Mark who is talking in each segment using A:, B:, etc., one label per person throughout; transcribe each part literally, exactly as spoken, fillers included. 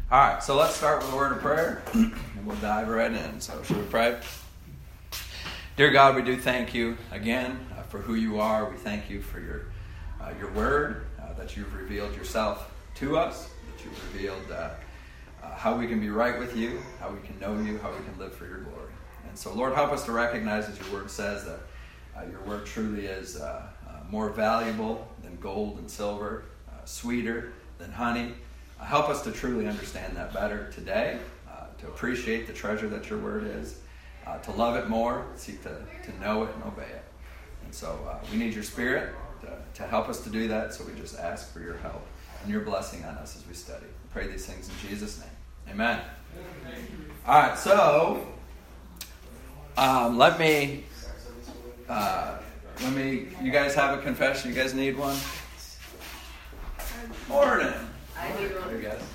A: All right, so let's start with a word of prayer, and we'll dive right in. So should we pray? Dear God, we do thank you again uh, for who you are. We thank you for your uh, your word, uh, that you've revealed yourself to us, that you've revealed uh, uh, how we can be right with you, how we can know you, how we can live for your glory. And so, Lord, help us to recognize, as your word says, that uh, your word truly is uh, uh, more valuable than gold and silver, uh, sweeter than honey. Uh, help us to truly understand that better today, uh, to appreciate the treasure that your word is, uh, to love it more, seek to, to know it and obey it. And so uh, we need your spirit to, to help us to do that, so we just ask for your help and your blessing on us as we study. We pray these things in Jesus' name. Amen. Amen. All right, so um, let me, uh, let me, you guys have a confession? You guys need one? Morning.
B: I need one.
A: You guys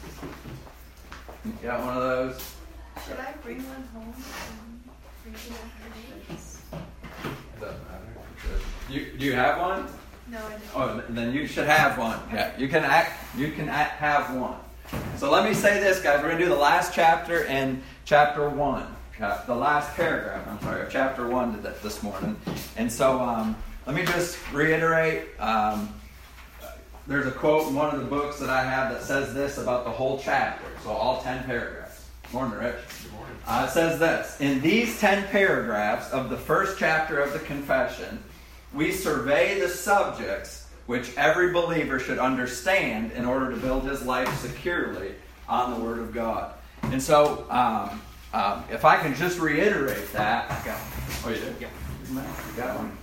A: you got one of those?
B: Should I bring one home and bring it after days?
A: It doesn't matter. You, do you have one?
B: No, I don't.
A: Oh, then you should have one. Yeah, you can act. You can act, have one. So let me say this, guys. We're going to do the last chapter in chapter one, the last paragraph. I'm sorry, of chapter one this morning. And so um, let me just reiterate. Um, there's a quote in one of the books that I have that says this about the whole chapter. So all ten paragraphs. Morning, Rich. Good morning. Uh, it says this: in these ten paragraphs of the first chapter of the Confession, we survey the subjects which every believer should understand in order to build his life securely on the Word of God. And so, um, um, if I can just reiterate that. I got one. Oh, you did? Yeah. You got one.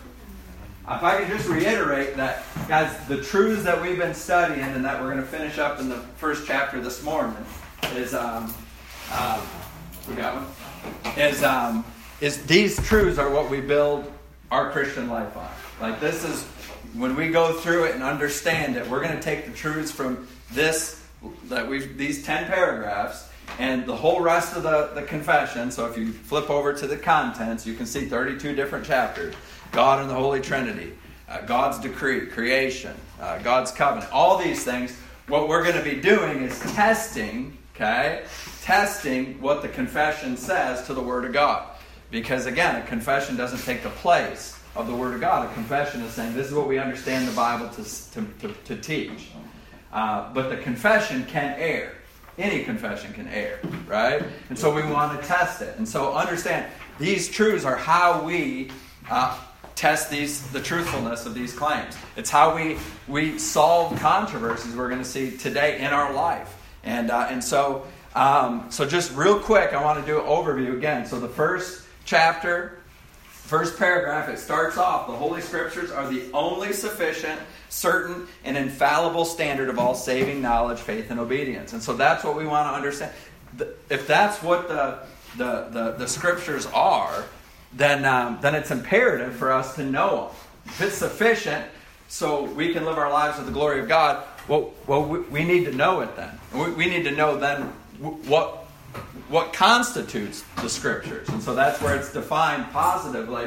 A: If I can just reiterate that, guys, the truths that we've been studying and that we're going to finish up in the first chapter this morning is, um, um, we got one, is, um, is these truths are what we build our Christian life on. Like, this is, when we go through it and understand it, we're going to take the truths from this, that we've, these ten paragraphs, and the whole rest of the, the confession. So if you flip over to the contents, you can see thirty-two different chapters. God and the Holy Trinity, uh, God's decree, creation, uh, God's covenant, all these things. What we're going to be doing is testing, okay, testing what the confession says to the Word of God. Because again, a confession doesn't take the place of the Word of God. A confession is saying, this is what we understand the Bible to, to, to, to teach. Uh, but the confession can err. Any confession can err, right? And so we want to test it. And so understand, these truths are how we uh, test these the truthfulness of these claims. It's how we, we solve controversies we're going to see today in our life. And, uh, and so, um, so just real quick, I want to do an overview again. So the first chapter, first paragraph, it starts off, the Holy Scriptures are the only sufficient, certain, and infallible standard of all saving knowledge, faith, and obedience. And so that's what we want to understand. If that's what the the, the, the Scriptures are, then, um, then it's imperative for us to know them. If it's sufficient so we can live our lives with the glory of God, well, well we, we need to know it then. We, we need to know then what what constitutes the Scriptures. And so that's where it's defined positively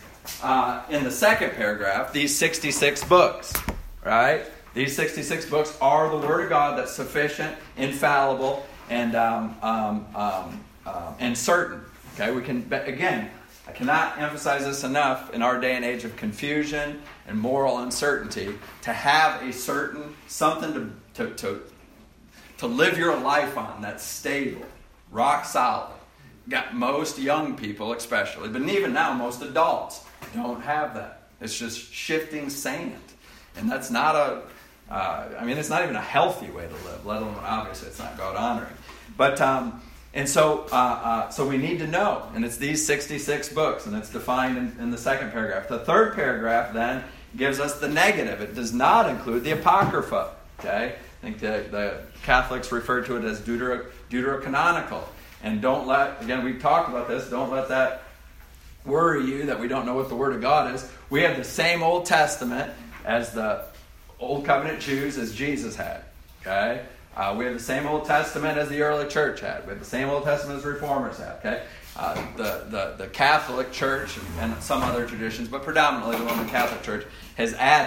A: uh, in the second paragraph, these sixty-six books, right? These sixty-six books are the Word of God that's sufficient, infallible, and um, um, um, uh, and certain. Okay, we can, again, I cannot emphasize this enough in our day and age of confusion and moral uncertainty, to have a certain, something to to to, to live your life on that's stable, rock solid. Got most young people especially, but even now most adults don't have that. It's just shifting sand. And that's not a, uh, I mean, it's not even a healthy way to live, let alone, obviously, it's not God honoring. But, um, and so, uh, uh, so we need to know. And it's these sixty-six books, and it's defined in, in the second paragraph. The third paragraph then gives us the negative. It does not include the Apocrypha. Okay? I think the, the Catholics refer to it as deutero, deuterocanonical. And don't let, again, we've talked about this, don't let that worry you that we don't know what the Word of God is. We have the same Old Testament as the Old Covenant Jews as Jesus had. Okay? Uh, we have the same Old Testament as the early church had. We have the same Old Testament as Reformers had. Okay? Uh, the, the, the Catholic Church and, and some other traditions, but predominantly the Roman Catholic Church, has added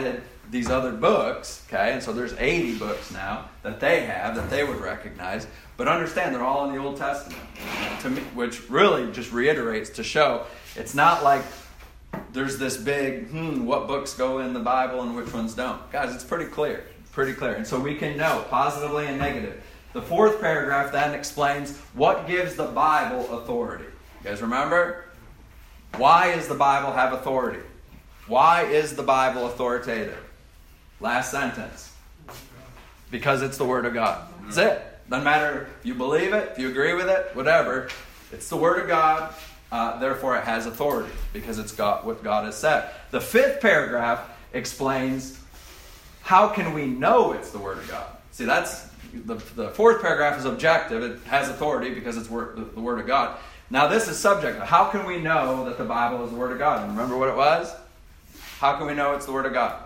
A: these other books, okay, and so there's eighty books now that they have that they would recognize, but understand they're all in the Old Testament, to me, which really just reiterates to show it's not like there's this big, hmm, what books go in the Bible and which ones don't. Guys, it's pretty clear, pretty clear, and so we can know positively and negative. The fourth paragraph then explains what gives the Bible authority. You guys remember? Why does the Bible have authority? Why is the Bible authoritative? Last sentence. Because it's the Word of God. That's it. Doesn't matter if you believe it, if you agree with it, whatever. It's the Word of God. Uh, therefore, it has authority because it's got what God has said. The fifth paragraph explains how can we know it's the Word of God. See, that's the, the fourth paragraph is objective. It has authority because it's word, the, the Word of God. Now, this is subjective. How can we know that the Bible is the Word of God? And remember what it was? How can we know it's the Word of God?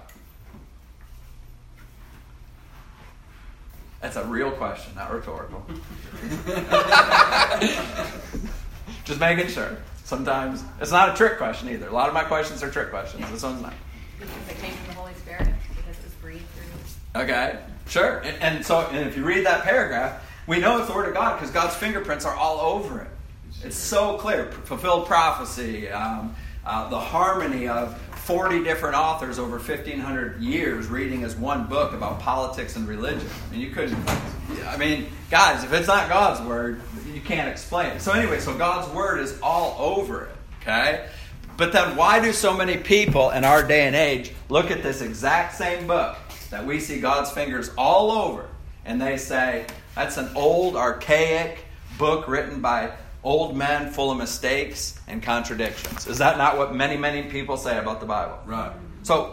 A: That's a real question, not rhetorical. Just making sure. Sometimes it's not a trick question either. A lot of my questions are trick questions. This one's not.
C: Because it came from the Holy Spirit, because it was breathed through.
A: Okay, sure. And, and so, and if you read that paragraph, we know it's the Word of God because God's fingerprints are all over it. It's so clear. Fulfilled prophecy, um, uh, the harmony of forty different authors over fifteen hundred years reading as one book about politics and religion. I mean, you couldn't, I mean, guys, if it's not God's Word, you can't explain it. So anyway, so God's Word is all over it, okay? But then why do so many people in our day and age look at this exact same book that we see God's fingers all over, and they say, that's an old, archaic book written by old men full of mistakes and contradictions? Is that not what many, many people say about the Bible?
D: Right.
A: So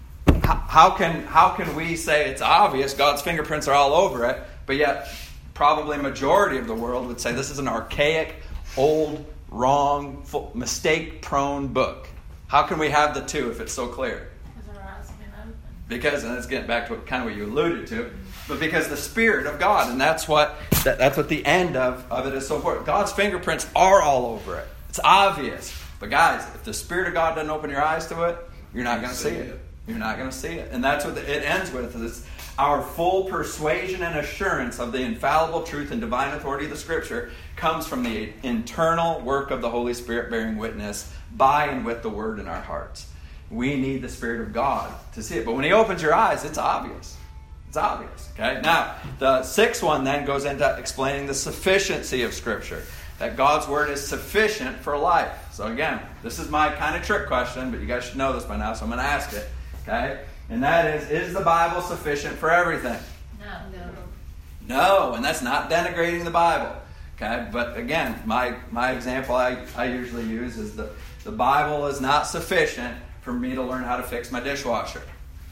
A: how can how can we say it's obvious God's fingerprints are all over it, but yet probably majority of the world would say this is an archaic, old, wrong, full, mistake-prone book? How can we have the two if it's so clear?
B: Because our eyes have been open.
A: Because, and it's getting back to what, kind of what you alluded to, but because the Spirit of God, and that's what that, that's what the end of, of it is so important. God's fingerprints are all over it. It's obvious. But guys, if the Spirit of God doesn't open your eyes to it, you're not going to see it. You're not going to see it. And that's what the, it ends with. Is our full persuasion and assurance of the infallible truth and divine authority of the Scripture comes from the internal work of the Holy Spirit bearing witness by and with the Word in our hearts. We need the Spirit of God to see it. But when He opens your eyes, it's obvious. It's obvious. Okay. Now, the sixth one then goes into explaining the sufficiency of Scripture. That God's Word is sufficient for life. So again, this is my kind of trick question, but you guys should know this by now, so I'm going to ask it. Okay? And that is, is the Bible sufficient for everything?
B: No. No.
A: No, and that's not denigrating the Bible. Okay? But again, my, my example I, I usually use is the, the Bible is not sufficient for me to learn how to fix my dishwasher.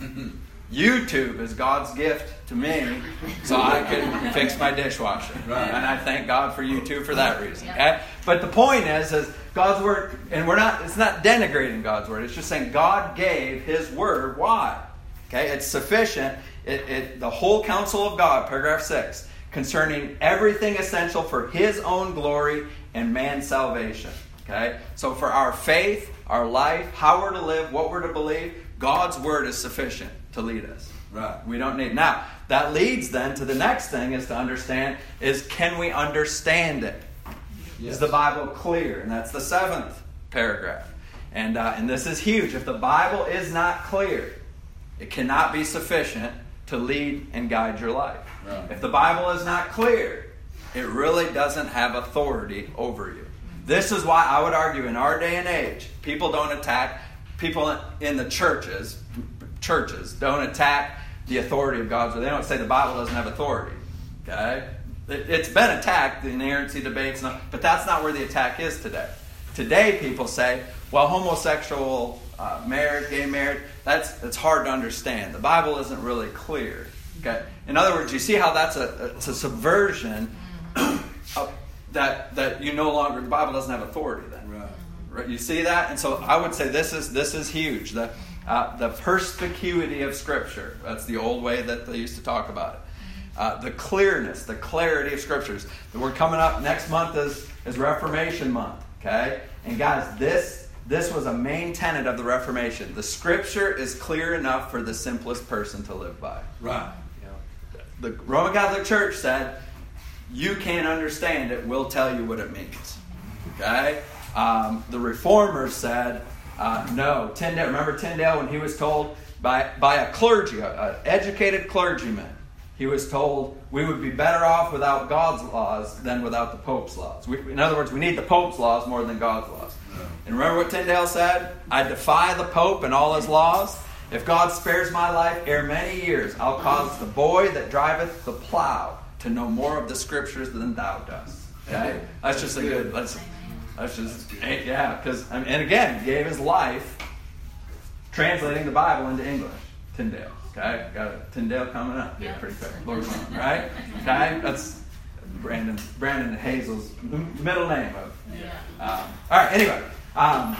A: YouTube is God's gift to me so I can fix my dishwasher.
D: Right.
A: And I thank God for YouTube for that reason. Okay? But the point is, is God's Word, and we're not, it's not denigrating God's Word. It's just saying God gave His Word. Why? Okay? It's sufficient. It, it, the whole counsel of God, paragraph six, concerning everything essential for His own glory and man's salvation. Okay? So for our faith, our life, how we're to live, what we're to believe, God's Word is sufficient to lead us.
D: Right.
A: We don't need. Now, that leads then to the next thing is to understand is can we understand it?
D: Yes.
A: Is the Bible clear? And that's the seventh paragraph. And, uh, and this is huge. If the Bible is not clear, it cannot be sufficient to lead and guide your life.
D: Right.
A: If the Bible is not clear, it really doesn't have authority over you. This is why I would argue in our day and age, people don't attack, people in the churches, churches don't attack the authority of God's word. They don't say the Bible doesn't have authority. Okay? It, it's been attacked, the inerrancy debates, but that's not where the attack is today. Today people say, well, homosexual uh, marriage, gay marriage, that's, that's hard to understand. The Bible isn't really clear. Okay? In other words, you see how that's a, it's a subversion of, that, that you no longer, the Bible doesn't have authority then.
D: Right.
A: Right? You see that? And so I would say this is this is huge. The uh, the perspicuity of Scripture. That's the old way that they used to talk about it. Uh, the clearness, the clarity of Scriptures. We're coming up next month is, is Reformation Month. Okay? And guys, this this was a main tenet of the Reformation. The Scripture is clear enough for the simplest person to live by.
D: Right.
A: The Roman Catholic Church said, you can't understand it, we'll tell you what it means. Okay? Um, the Reformers said, uh, no. Tyndale, remember Tyndale when he was told by, by a clergy, an educated clergyman, he was told we would be better off without God's laws than without the Pope's laws. We, in other words, we need the Pope's laws more than God's laws. No. And remember what Tyndale said? I defy the Pope and all his laws. If God spares my life ere many years, I'll cause the boy that driveth the plow to know more of the Scriptures than thou dost. Okay? That's just a good, that's, that's just, yeah, because, I mean, and again, he gave his life translating the Bible into English. Tyndale. Okay? Got a Tyndale coming up. Yeah, pretty quick. Lord willing, right? Okay? That's Brandon, Brandon and Hazel's middle name. Of, um, all right, anyway. Um,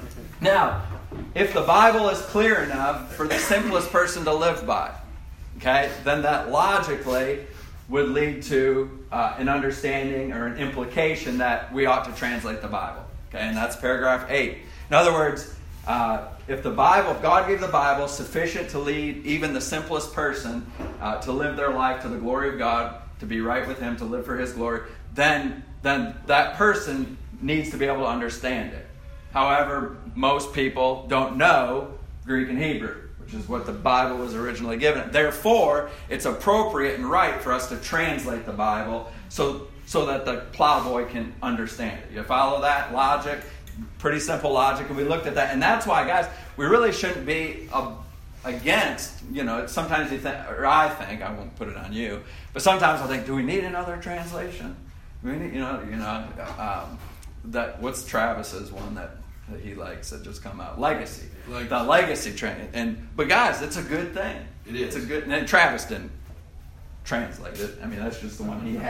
A: now, if the Bible is clear enough for the simplest person to live by, okay, then that logically would lead to uh, an understanding or an implication that we ought to translate the Bible. Okay, and that's paragraph eight. In other words, uh, if the Bible, if God gave the Bible sufficient to lead even the simplest person uh, to live their life to the glory of God, to be right with Him, to live for His glory, then then that person needs to be able to understand it. However, most people don't know Greek and Hebrew, which is what the Bible was originally given. Therefore, it's appropriate and right for us to translate the Bible so, so that the plowboy can understand it. You follow that logic? Pretty simple logic. And we looked at that. And that's why, guys, we really shouldn't be uh, against, you know, sometimes you think, or I think, I won't put it on you, but sometimes I think, do we need another translation? Do we need, you know, you know, um, that what's Travis's one that, that he likes that just come out? Legacy. Legacy. The Legacy train. And but guys, it's a good thing.
D: It is.
A: It's a good, and Travis didn't translate it. I mean, that's just the one he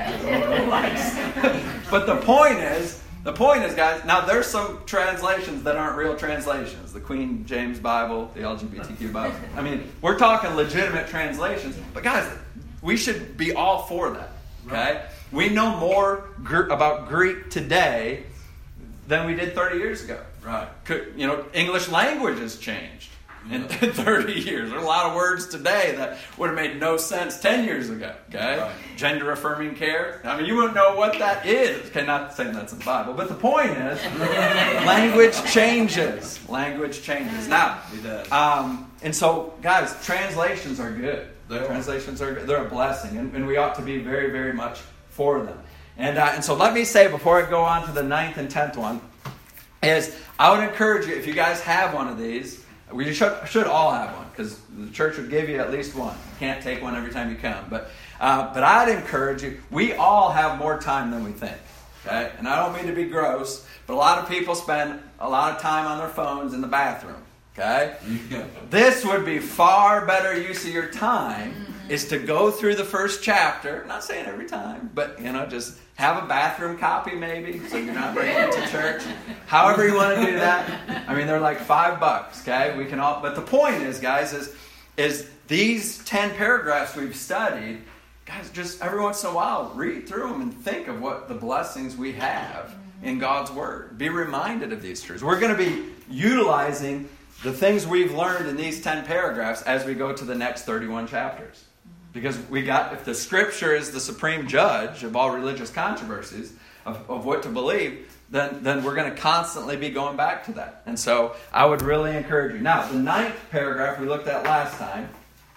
A: has. But the point is, the point is, guys, now there's some translations that aren't real translations. The Queen James Bible, the L G B T Q Bible. I mean, we're talking legitimate translations. But guys, we should be all for that. Okay? Right. We know more gr- about Greek today than we did thirty years ago.
D: Right.
A: Could, you know, English language has changed in yeah. thirty years. There are a lot of words today that would have made no sense ten years ago. Okay? Right. Gender affirming care. I mean, you wouldn't know what that is. Okay, not saying that's in the Bible, but the point is, language changes. Language changes. Now, um, and so, guys, translations are good.
D: They
A: translations are good. They're a blessing, and, and we ought to be very, very much for them. And uh, and so let me say, before I go on to the ninth and tenth one, is I would encourage you, if you guys have one of these, we should, should all have one, because the church would give you at least one. You can't take one every time you come. But uh, but I'd encourage you, we all have more time than we think. Okay? And I don't mean to be gross, but a lot of people spend a lot of time on their phones in the bathroom. Okay?
D: Yeah.
A: This would be far better use of your time, mm-hmm. is to go through the first chapter. I'm not saying every time, but, you know, just have a bathroom copy maybe, so you're not bringing it to church. However you want to do that. I mean, they're like five bucks, okay? We can all, but the point is, guys, is, is these ten paragraphs we've studied, guys, just every once in a while, read through them and think of what the blessings we have in God's Word. Be reminded of these truths. We're going to be utilizing the things we've learned in these ten paragraphs as we go to the next thirty-one chapters. Because we got, if the Scripture is the supreme judge of all religious controversies, of, of what to believe, then, then we're going to constantly be going back to that. And so I would really encourage you. Now, the ninth paragraph we looked at last time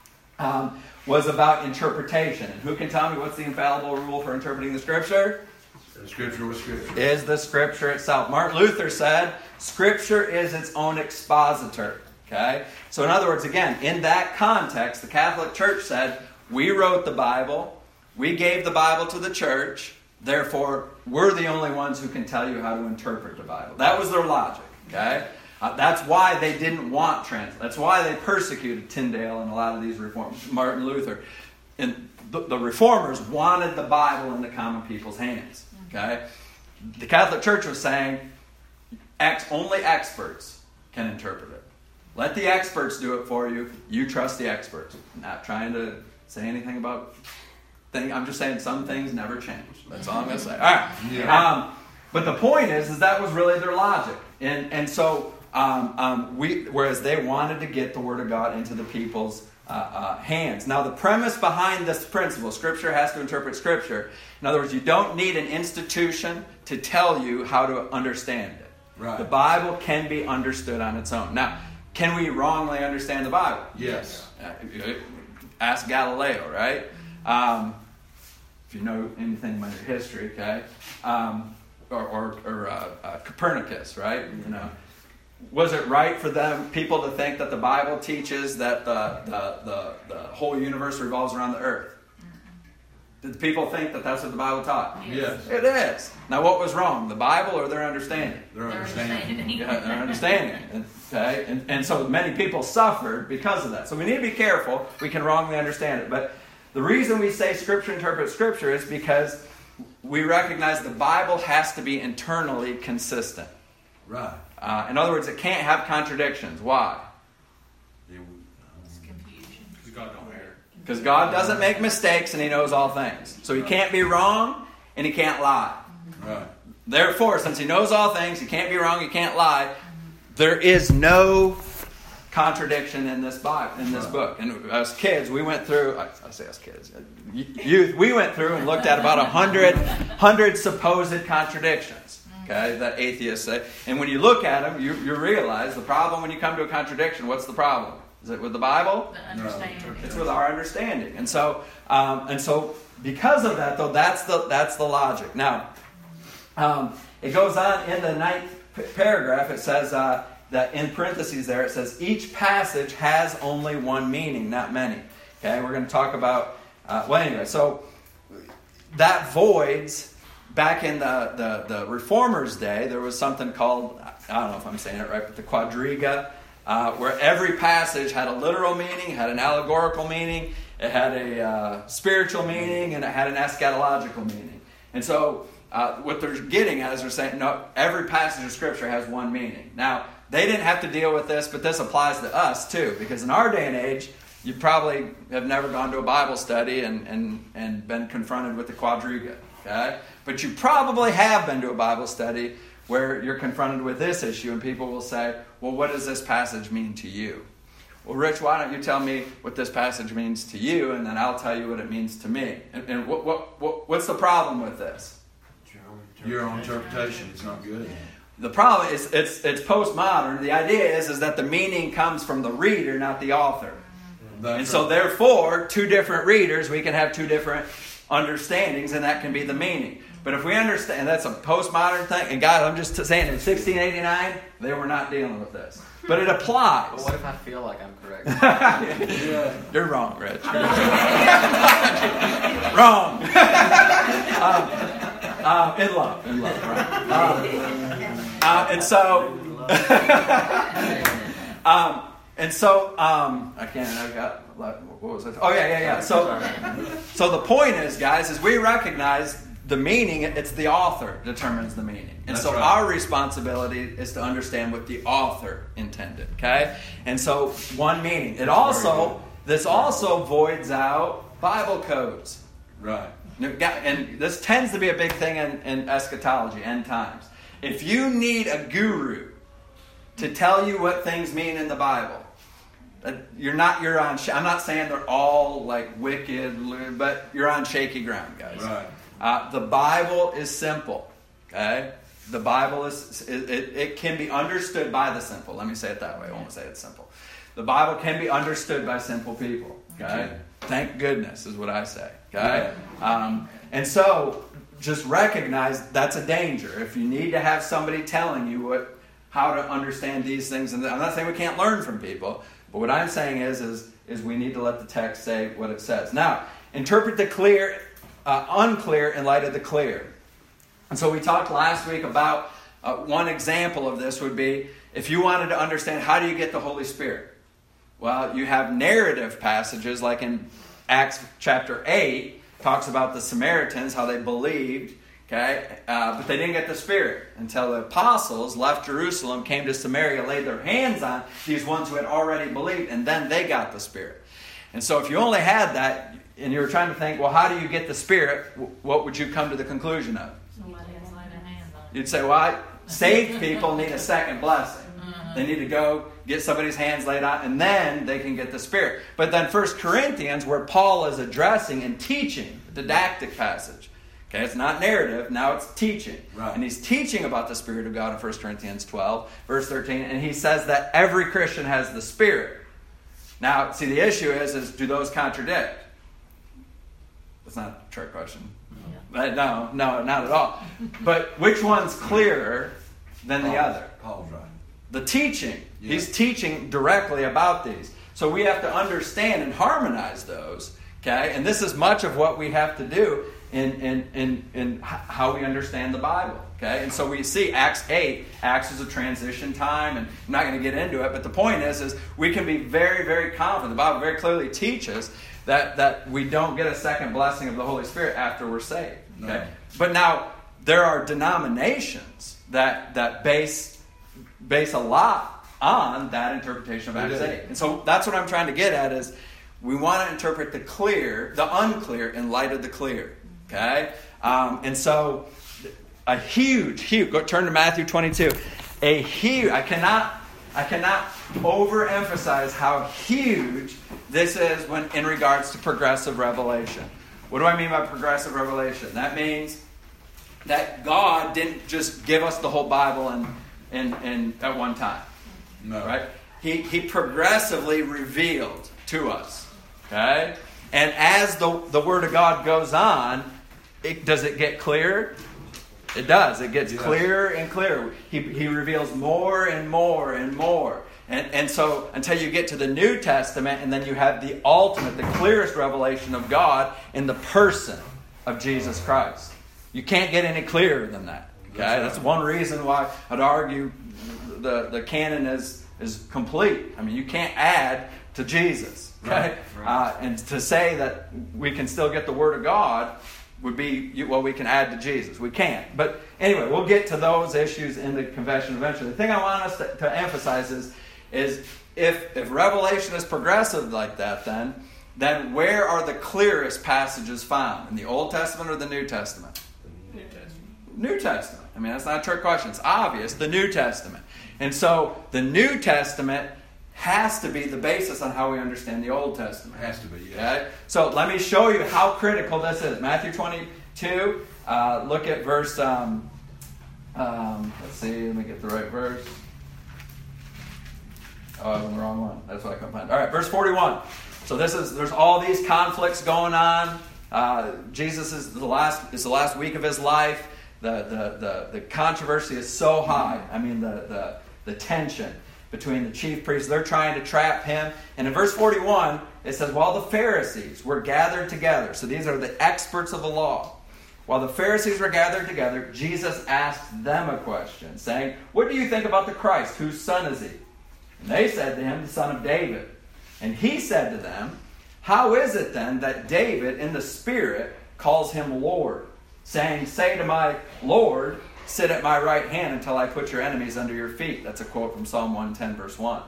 A: um, was about interpretation. And who can tell me what's the infallible rule for interpreting the Scripture?
D: The Scripture was Scripture.
A: Is the Scripture itself. Martin Luther said, Scripture is its own expositor. Okay? So in other words, again, in that context, the Catholic Church said, we wrote the Bible, we gave the Bible to the church, therefore we're the only ones who can tell you how to interpret the Bible. That was their logic. Okay? Uh, that's why they didn't want trans. That's why they persecuted Tyndale and a lot of these reformers, Martin Luther. And the, the reformers wanted the Bible in the common people's hands. Okay? The Catholic Church was saying, ex, only experts can interpret it. Let the experts do it for you. You trust the experts. I'm not trying to say anything about things. I'm just saying some things never change. That's all I'm going to say. All right.
D: Yeah.
A: Um, But the point is, is that was really their logic. And and so, um, um, we whereas they wanted to get the Word of God into the people's uh, uh, hands. Now, the premise behind this principle, Scripture has to interpret Scripture. In other words, you don't need an institution to tell you how to understand it.
D: Right.
A: The Bible can be understood on its own. Now, can we wrongly understand the Bible?
D: Yes.
A: Uh, ask Galileo, right? Um, if you know anything about your history, okay? Um, or or, or uh, uh, Copernicus, right? You know, was it right for them, people, to think that the Bible teaches that the the the, the whole universe revolves around the earth? Did people think that that's what the Bible taught?
D: Yes.
A: It is. Now, what was wrong? The Bible or their understanding?
D: Their
C: Their
D: understanding.
C: understanding.
A: Yeah, their understanding. Okay, and, and so many people suffered because of that. So we need to be careful. We can wrongly understand it. But the reason we say Scripture interprets Scripture is because we recognize the Bible has to be internally consistent.
D: Right.
A: Uh, in other words, it can't have contradictions. Why?
C: It's confusion.
E: Because God don't err.
A: Because God doesn't make mistakes and He knows all things. So He can't be wrong and He can't lie.
D: Right.
A: Therefore, since He knows all things, He can't be wrong, He can't lie, there is no contradiction in this Bible, in this book. And as kids, we went through, I, I say us kids, youth, we went through and looked at about a hundred, hundred supposed contradictions, okay, that atheists say. And when you look at them, you, you realize the problem when you come to a contradiction, what's the problem? Is it with the Bible?
C: The understanding.
A: It's with our understanding. And so, um, and so because of that, though, that's the, that's the logic. Now, um, it goes on in the ninth p- paragraph, it says, uh, that in parentheses there, it says, each passage has only one meaning, not many. Okay, we're going to talk about, uh, well, anyway, so that voids, back in the, the, the Reformers' day, there was something called, I don't know if I'm saying it right, but the quadriga, uh, where every passage had a literal meaning, had an allegorical meaning, it had a uh, spiritual meaning, and it had an eschatological meaning. And so uh, what they're getting at is they're saying, no, every passage of Scripture has one meaning. Now, they didn't have to deal with this, but this applies to us too, because in our day and age, you probably have never gone to a Bible study and, and, and been confronted with the quadriga, okay? But you probably have been to a Bible study where you're confronted with this issue, and people will say, well, what does this passage mean to you? Well, Rich, why don't you tell me what this passage means to you, and then I'll tell you what it means to me. And, and what, what, what what's the problem with this?
D: Your own interpretation is not good.
A: The problem is it's it's postmodern. The idea is, is that the meaning comes from the reader, not the author.
D: That's
A: and so
D: right.
A: therefore, two different readers, we can have two different understandings, and that can be the meaning. But if we understand, that's a postmodern thing. And guys, I'm just saying, in sixteen eighty-nine, they were not dealing with this. But it applies.
E: But what if I feel like I'm correct?
D: Yeah.
A: You're wrong, Rich. Wrong. um, um, in love. In love. Right. Um, uh, and so, um, and so, um, I can't. I got. What was it? Oh yeah, yeah, yeah. So, so the point is, guys, is we recognize the meaning. It's the author determines the meaning, and
D: That's
A: so
D: right.
A: our responsibility is to understand what the author intended. Okay, and so one meaning. It also this also voids out Bible codes.
D: Right.
A: And this tends to be a big thing in, in eschatology, end times. If you need a guru to tell you what things mean in the Bible, you're not you're on. I'm not saying they're all like wicked, but you're on shaky ground, guys.
D: Right.
A: Uh, the Bible is simple. Okay, the Bible is it, it, it can be understood by the simple. Let me say it that way. I won't say it's simple. The Bible can be understood by simple people. Okay, thank goodness is what I say. Okay, um, and so just recognize that's a danger. If you need to have somebody telling you what how to understand these things, and I'm not saying we can't learn from people. But what I'm saying is, is, is we need to let the text say what it says. Now, interpret the clear, uh, unclear in light of the clear. And so we talked last week about uh, one example of this would be if you wanted to understand how do you get the Holy Spirit. Well, you have narrative passages like in Acts chapter eight, talks about the Samaritans, how they believed. Okay, uh, but they didn't get the Spirit until the apostles left Jerusalem, came to Samaria, laid their hands on these ones who had already believed, and then they got the Spirit. And so if you only had that, and you were trying to think, well, how do you get the Spirit? What would you come to the conclusion of?
C: Somebody has laid their hands on
A: you'd say, well, saved people need a second blessing. They need to go get somebody's hands laid on, and then they can get the Spirit. But then First Corinthians, where Paul is addressing and teaching, the didactic passage. Okay, it's not narrative, now it's teaching.
D: Right.
A: And he's teaching about the Spirit of God in First Corinthians twelve, verse thirteen, and he says that every Christian has the Spirit. Now, see, the issue is, is do those contradict? That's not a trick question. Yeah. No, no, not at all. But which one's clearer than the other?
D: Paul's right.
A: The teaching.
D: Yeah.
A: He's teaching directly about these. So we have to understand and harmonize those. Okay? And this is much of what we have to do in, in, in, in how we understand the Bible. Okay? And so we see Acts eight. Acts is a transition time, and I'm not going to get into it, but the point is, is we can be very, very confident. The Bible very clearly teaches that, that we don't get a second blessing of the Holy Spirit after we're saved. Okay?
D: No.
A: But now, there are denominations that, that base base a lot on that interpretation of Acts eight. And so that's what I'm trying to get at is we want to interpret the clear, the unclear in light of the clear. Okay? Um, and so a huge, huge, go turn to Matthew twenty-two. A huge, I cannot, I cannot overemphasize how huge this is when in regards to progressive revelation. What do I mean by progressive revelation? That means that God didn't just give us the whole Bible and In, in, at one time.
D: No.
A: Right? He, he progressively revealed to us. Okay? And as the, the Word of God goes on, it, does it get clearer? It does. It gets
D: yes.
A: clearer and clearer. He, he reveals more and more and more. And, and so until you get to the New Testament, and then you have the ultimate, the clearest revelation of God in the person of Jesus Christ. You can't get any clearer than that. Okay, that's one reason why I'd argue the, the canon is, is complete. I mean, you can't add to Jesus. Okay,
D: right, right.
A: Uh, and to say that we can still get the Word of God would be, well, we can add to Jesus. We can't. But anyway, we'll get to those issues in the confession eventually. The thing I want us to, to emphasize is, is if, if Revelation is progressive like that, then, then where are the clearest passages found? In the Old Testament or the New Testament?
E: New Testament.
A: New Testament. I mean, that's not a trick question. It's obvious. The New Testament. And so the New Testament has to be the basis on how we understand the Old Testament.
D: It has to be, yeah.
A: Okay? So let me show you how critical this is. Matthew twenty-two, uh, look at verse, um, um, let's see, let me get the right verse. Oh, I was on the wrong one. That's what I couldn't find. All right, verse forty-one. So this is, there's all these conflicts going on. Uh, Jesus is the last, it's the last week of his life. The, the, the, the controversy is so high. I mean, the, the, the tension between the chief priests. They're trying to trap him. And in verse forty-one, it says, while the Pharisees were gathered together. So these are the experts of the law. While the Pharisees were gathered together, Jesus asked them a question, saying, what do you think about the Christ? Whose son is he? And they said to him, the son of David. And he said to them, how is it then that David in the Spirit calls him Lord, saying, say to my Lord, sit at my right hand until I put your enemies under your feet. That's a quote from Psalm one ten, verse one.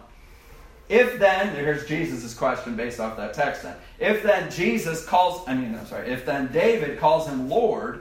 A: If then, here's Jesus' question based off that text then. If then Jesus calls, I mean, I'm sorry, if then David calls him Lord,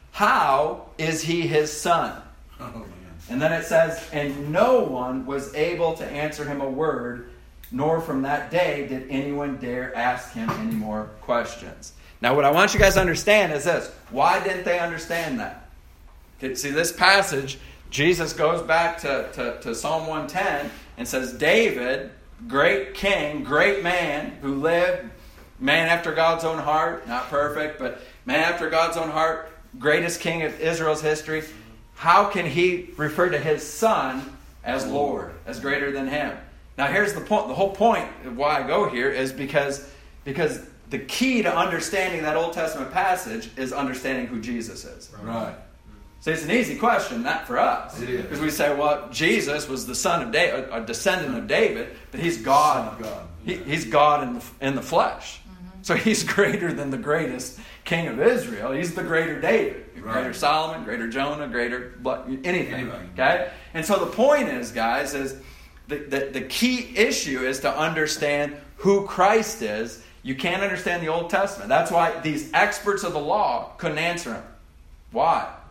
A: how is he his son?
D: Oh, man.
A: And then it says, and no one was able to answer him a word, nor from that day did anyone dare ask him any more questions. Now, what I want you guys to understand is this. Why didn't they understand that? Okay, see, this passage, Jesus goes back to, to, to Psalm one ten and says, David, great king, great man who lived, man after God's own heart, not perfect, but man after God's own heart, greatest king of Israel's history. How can he refer to his son as Lord, as greater than him? Now, here's the point. The whole point of why I go here is because, because the key to understanding that Old Testament passage is understanding who Jesus is.
D: Right.
A: So it's an easy question, not for us.
D: It is.
A: Because we say, well, Jesus was the son of David, a descendant of David, but he's God.
D: Son of God.
A: He, he's God in the, in the flesh. Mm-hmm. So he's greater than the greatest king of Israel. He's the greater David.
D: Right.
A: Greater Solomon, greater Jonah, greater anything.
D: Anything.
A: Okay? And so the point is, guys, is the, the, the key issue is to understand who Christ is. You can't understand the Old Testament. That's why these experts of the law couldn't answer him. Why?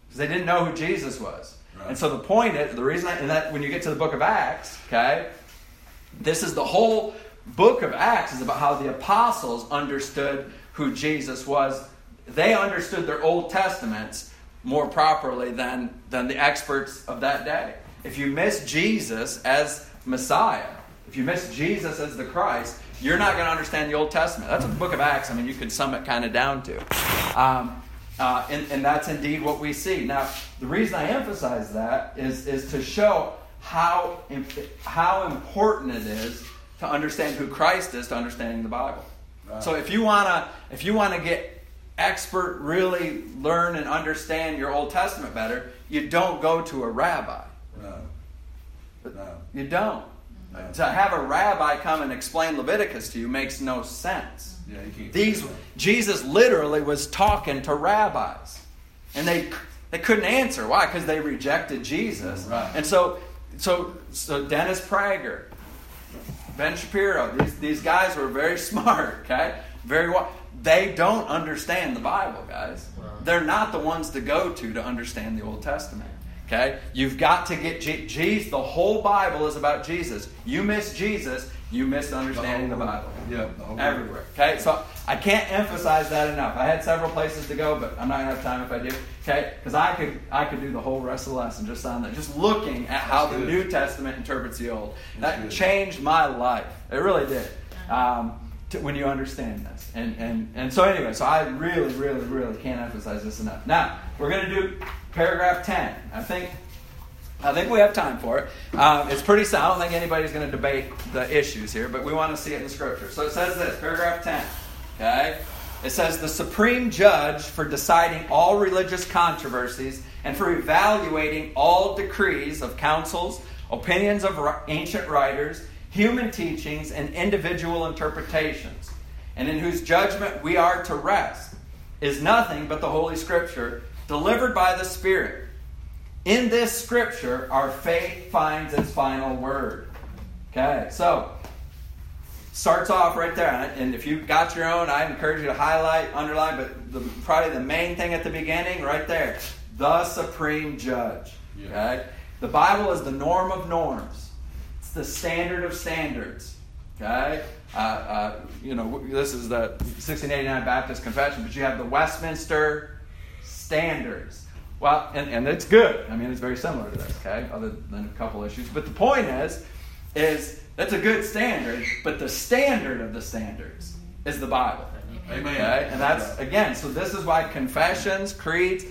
A: because they didn't know who Jesus was.
D: Right.
A: And so the point is, the reason, I, and that when you get to the book of Acts, okay, this is the whole book of Acts is about how the apostles understood who Jesus was. They understood their Old Testaments more properly than, than the experts of that day. If you miss Jesus as Messiah, if you miss Jesus as the Christ, you're not going to understand the Old Testament. That's what the book of Acts, I mean, you could sum it kind of down to. Um, uh, and, and that's indeed what we see. Now, the reason I emphasize that is, is to show how, how important it is to understand who Christ is to understanding the Bible. Right. So if you want to if you want to get expert, really learn and understand your Old Testament better, you don't go to a rabbi.
D: No. No.
A: You don't.
D: No.
A: To have a rabbi come and explain Leviticus to you makes no sense.
D: Yeah, you can't.
A: These Jesus literally was talking to rabbis, and they they couldn't answer. Why? Because they rejected Jesus.
D: Right.
A: And so so so Dennis Prager, Ben Shapiro, these these guys were very smart. Okay, very well. They don't understand the Bible, guys. They're not the ones to go to to understand the Old Testament. Okay? You've got to get Je- Jesus. The whole Bible is about Jesus. You miss Jesus, you miss understanding the, the Bible.
D: Yeah, the whole
A: everywhere. Okay? So I can't emphasize that enough. I had several places to go, but I'm not going to have time if I do. Okay? Because I could I could do the whole rest of the lesson just on that. Just looking at how
D: That's
A: the
D: good.
A: New Testament interprets the Old.
D: That's
A: that
D: good.
A: changed my life. It really did. Um, to, when you understand this. And, and, and so anyway, so I really, really, really can't emphasize this enough. Now, we're going to do paragraph ten. I think I think we have time for it. Um, it's pretty sound. I don't think anybody's going to debate the issues here, but we want to see it in the Scripture. So it says this, paragraph ten. Okay? It says, the supreme judge for deciding all religious controversies and for evaluating all decrees of councils, opinions of ancient writers, human teachings, and individual interpretations, and in whose judgment we are to rest, is nothing but the Holy Scripture, delivered by the Spirit. In this Scripture, our faith finds its final word. Okay, so, starts off right there, and if you've got your own, I encourage you to highlight, underline, but the, probably the main thing at the beginning, right there, the supreme judge.
D: Yeah.
A: Okay, the Bible is the norm of norms. The standard of standards. Okay? Uh, uh, you know, this is the sixteen eighty-nine Baptist Confession, but you have the Westminster Standards. Well, and, and it's good. I mean, it's very similar to this, okay? Other than a couple issues. But the point is, is that's a good standard, but the standard of the standards is the Bible.
D: Amen.
A: Okay? And that's, again, so this is why confessions, creeds,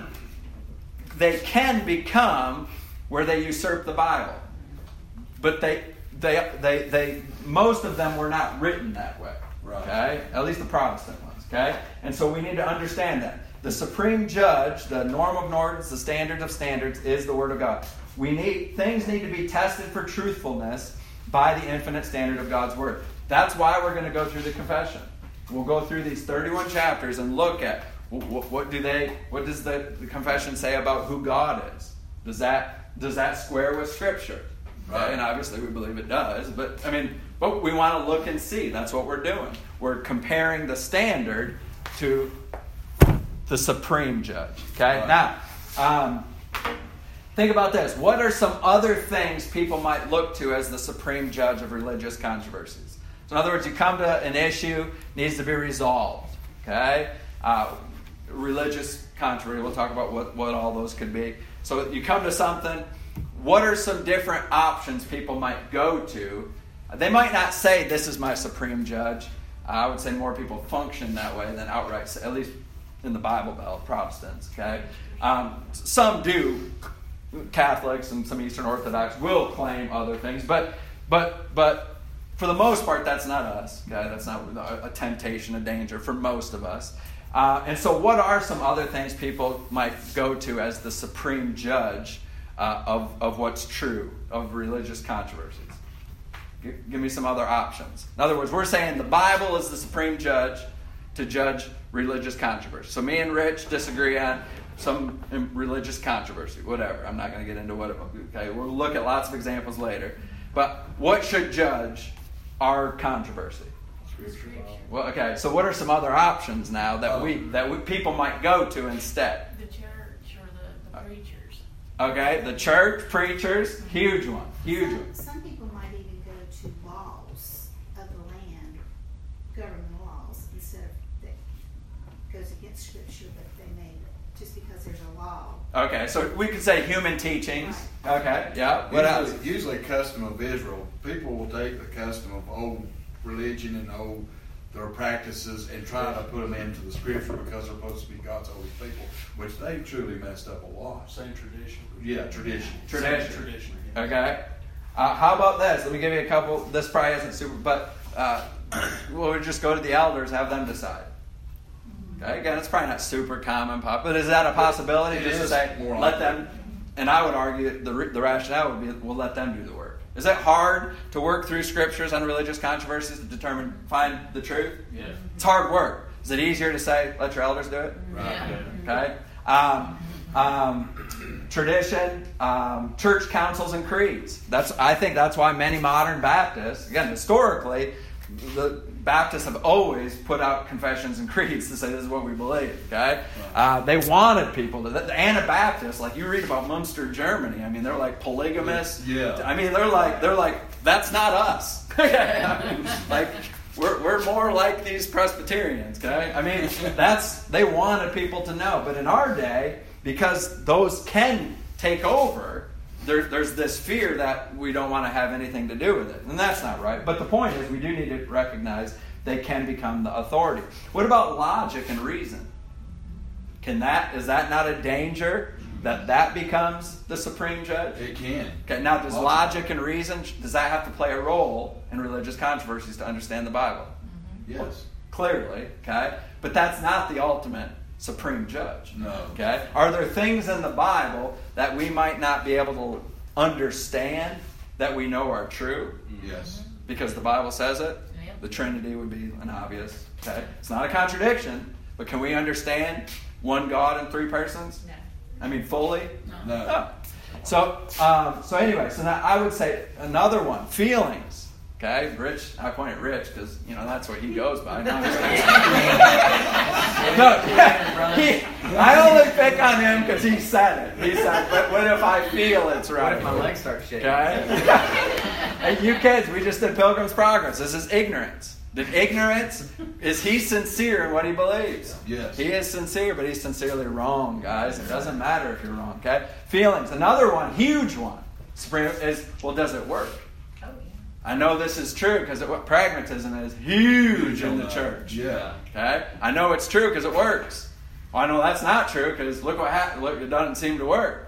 A: they can become where they usurp the Bible. But they, they, they, they, most of them were not written that way.
D: Right.
A: Okay, at least the Protestant ones. Okay, and so we need to understand that the supreme judge, the norm of norms, the standard of standards, is the Word of God. We need things need to be tested for truthfulness by the infinite standard of God's Word. That's why we're going to go through the confession. We'll go through these thirty-one chapters and look at what, what do they, what does the, the confession say about who God is? Does that does that square with Scripture? Right. And obviously we believe it does, but I mean, but we want to look and see. That's what we're doing. We're comparing the standard to the supreme judge. Okay?
D: Right.
A: Now, um, think about this. What are some other things people might look to as the supreme judge of religious controversies? So in other words, you come to an issue, needs to be resolved. Okay? Uh, religious controversy. We'll talk about what, what all those could be. So you come to something. What are some different options people might go to? They might not say, this is my supreme judge. Uh, I would say more people function that way than outright say, at least in the Bible Belt, Protestants. Okay, um, some do. Catholics and some Eastern Orthodox will claim other things, but but but for the most part, that's not us. Okay, that's not a temptation, a danger for most of us. Uh, and so, what are some other things people might go to as the supreme judge Uh, of, of what's true, of religious controversies? G- give me some other options. In other words, we're saying the Bible is the supreme judge to judge religious controversy. So me and Rich disagree on some religious controversy, whatever. I'm not going to get into what it, okay, we'll look at lots of examples later. But what should judge our controversy?
D: Scripture.
A: Well, okay, so what are some other options now that we that we, people might go to instead?
F: The church or the Preachers.
A: Okay, the church, preachers, huge one, huge
G: some,
A: one.
G: some people might even go to laws of the land, government laws, instead of that goes against Scripture, but they may, just because there's a law.
A: Okay, so we could say human teachings. Okay, yeah. What else?
D: Usually, usually custom of Israel. People will take the custom of old religion and old their practices and try to put them into the Scripture because they're supposed to be God's holy people, which they truly messed up a lot.
F: Same tradition.
D: Yeah, tradition.
A: Tradition.
F: Same tradition.
A: Okay. Uh, how about this? Let me give you a couple. This probably isn't super, but uh, we'll just go to the elders, have them decide. Okay. Again, it's probably not super common, pop, but is that a possibility?
D: It
A: just to
D: is
A: say,
D: more
A: let
D: likely.
A: them. And I would argue the the rationale would be, we'll let them do the work. Is it hard to work through scriptures on religious controversies to determine, find the truth?
F: Yeah.
A: It's hard work. Is it easier to say, let your elders do it?
D: Right.
A: Okay. Um, um, tradition, um, church councils and creeds. That's I think that's why many modern Baptists, again, historically, the Baptists have always put out confessions and creeds to say this is what we believe. Okay, uh, they wanted people to. The Anabaptists, like you read about Munster, Germany. I mean, they're like polygamists.
D: Yeah.
A: I mean, they're like they're like that's not us. Okay, I mean, like. We're, we're more like these Presbyterians, okay? I mean, that's they wanted people to know. But in our day, because those can take over, there, there's this fear that we don't want to have anything to do with it. And that's not right. But the point is, we do need to recognize they can become the authority. What about logic and reason? Can that, is that not a danger that that becomes the supreme judge?
D: It can.
A: Okay, now does logic and reason, does that have to play a role in religious controversies to understand the Bible?
D: Yes.
A: Clearly, okay? But that's not the ultimate supreme judge.
D: No.
A: Okay? Are there things in the Bible that we might not be able to understand that we know are true?
D: Yes.
A: Because the Bible says it?
C: Yep.
A: The Trinity would be an obvious. Okay? It's not a contradiction, but can we understand one God in three persons?
C: No.
A: I mean, fully?
D: No.
A: Oh. So, um, so anyway, so now I would say another one, feelings. Okay, Rich. I point at Rich because you know that's what he goes by. No, no he, I only pick on him because he said it. He said, "But what if I feel it's right?"
E: What if my legs start shaking?
A: Okay. Hey, you kids, we just did Pilgrim's Progress. This is ignorance. Did ignorance? Is he sincere in what he believes?
D: Yes.
A: He is sincere, but he's sincerely wrong, guys. It doesn't matter if you're wrong, okay? Feelings. Another one, huge one, supreme, is, well, does it work?
C: Oh, yeah.
A: I know this is true because pragmatism is huge in the church.
D: Yeah.
A: Okay? I know it's true because it works. Well, I know that's not true because look what happened. Look, it doesn't seem to work.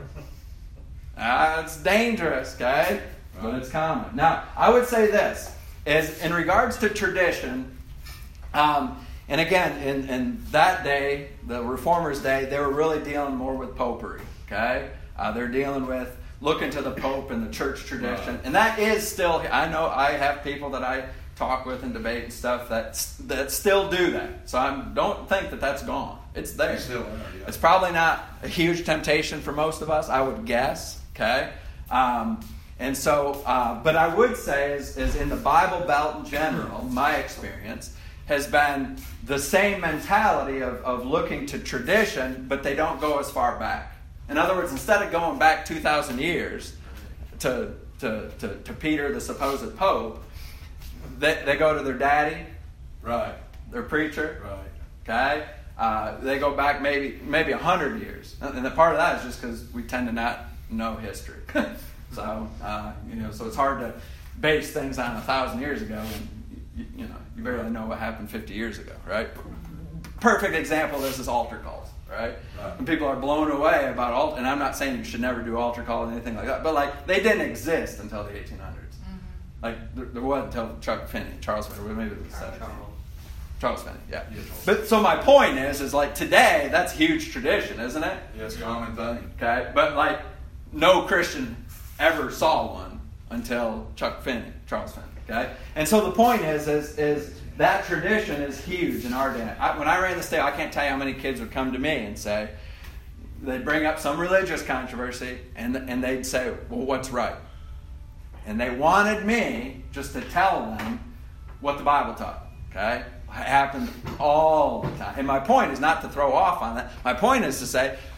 A: Ah, it's dangerous, okay? But it's common. Now, I would say this. Is in regards to tradition, um, and again, in, in that day, the Reformers' day, they were really dealing more with popery, okay? Uh, they're dealing with looking to the Pope and the church tradition.
D: Right.
A: And that is still, I know I have people that I talk with and debate and stuff that, that still do that. So I don't think that that's gone. It's there.
D: It's still there, yeah.
A: It's probably not a huge temptation for most of us, I would guess, okay? Um, And so, uh, but I would say is, is in the Bible Belt in general, my experience has been the same mentality of, of looking to tradition, but they don't go as far back. In other words, instead of going back two thousand years to, to, to, to Peter, the supposed Pope, they, they go to their daddy,
D: Right.
A: their preacher,
D: Right.
A: okay? Uh, they go back maybe maybe one hundred years. And the part of that is just because we tend to not know history. So, uh, you know, so it's hard to base things on a thousand years ago and, you, you know, you barely know what happened fifty years ago, right? Perfect example of this is altar calls, right?
D: Right.
A: And people are blown away about altar, and I'm not saying you should never do altar calls or anything like that, but like they didn't exist until the eighteen hundreds. Mm-hmm. Like there, there wasn't until Chuck Finney, Charles Finney, maybe it was seventeen. Charles Finney, yeah.
D: Yeah, Charles.
A: But so my point is, is like today, that's huge tradition, isn't it?
D: Yeah, it's a common thing.
A: Okay, but like no Christian ever saw one until Chuck Finney, Charles Finney. Okay, and so the point is, is, is that tradition is huge in our day. I, when I ran the state, I can't tell you how many kids would come to me and say, they'd bring up some religious controversy, and and they'd say, "Well, what's right?" And they wanted me just to tell them what the Bible taught. Okay, it happened all the time. And my point is not to throw off on that. My point is to say,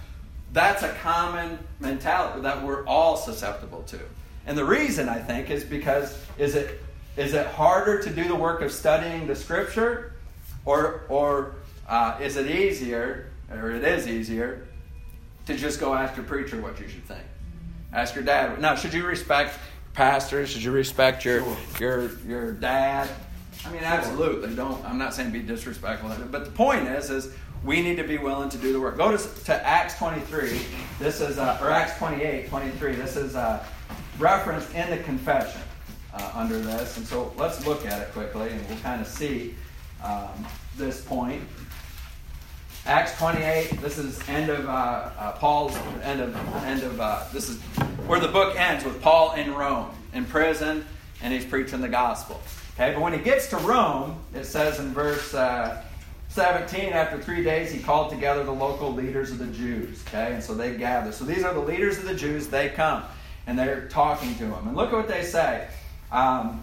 A: that's a common mentality that we're all susceptible to. And the reason, I think, is because is it is it harder to do the work of studying the Scripture, or or uh, is it easier, or it is easier, to just go ask your preacher what you should think? Ask your dad. Now, should you respect pastors? Should you respect your your your dad? I mean, absolutely. Don't. I'm not saying be disrespectful, but the point is, is we need to be willing to do the work. Go to, to Acts twenty-three. This is uh, or Acts twenty-eight, twenty-three. This is uh, referenced in the confession uh, under this, and so let's look at it quickly, and we'll kind of see um, this point. Acts twenty-eight. This is end of uh, uh, Paul's end of end of. Uh, this is where the book ends with Paul in Rome, in prison, and he's preaching the gospel. Okay, but when he gets to Rome, it says in verse uh, seventeen, after three days he called together the local leaders of the Jews. Okay, and so they gather. So these are the leaders of the Jews. They come, and they're talking to him. And look at what they say. Um,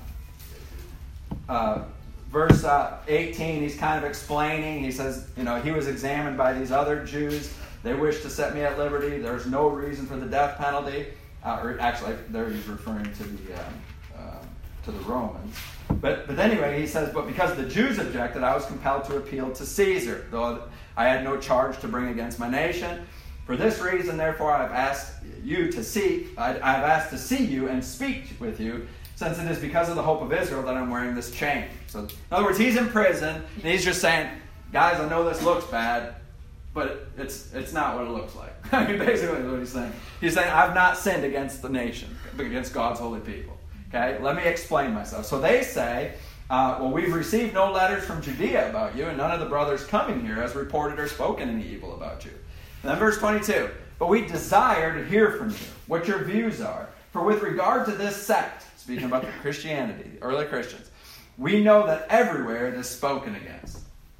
A: uh, verse uh, eighteen, he's kind of explaining. He says, you know, he was examined by these other Jews. They wish to set me at liberty. There's no reason for the death penalty. Uh, or actually, there he's referring to the um, uh, to the Romans. But but anyway, he says, but because the Jews objected, I was compelled to appeal to Caesar, though I had no charge to bring against my nation. For this reason, therefore, I've asked you to see, I, I've asked to see you and speak with you, since it is because of the hope of Israel that I'm wearing this chain. So, in other words, he's in prison, and he's just saying, guys, I know this looks bad, but it's it's not what it looks like. I mean, basically what he's saying. He's saying, I've not sinned against the nation, but against God's holy people. Okay, let me explain myself. So they say, uh, well, we've received no letters from Judea about you, and none of the brothers coming here has reported or spoken any evil about you. And then verse twenty-two, but we desire to hear from you what your views are. For with regard to this sect, speaking about the Christianity, the early Christians, we know that everywhere it is spoken against.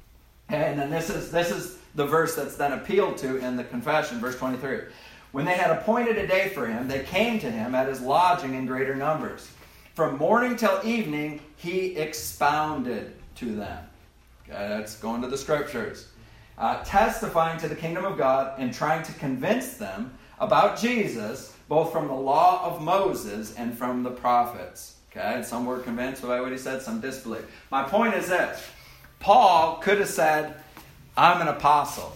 A: And then this is this is the verse that's then appealed to in the confession, verse twenty-three. When they had appointed a day for him, they came to him at his lodging in greater numbers. From morning till evening, he expounded to them. Okay, that's going to the Scriptures. Uh, testifying to the kingdom of God and trying to convince them about Jesus, both from the law of Moses and from the prophets. Okay, and some were convinced by what he said, some disbelieved. My point is this. Paul could have said, I'm an apostle.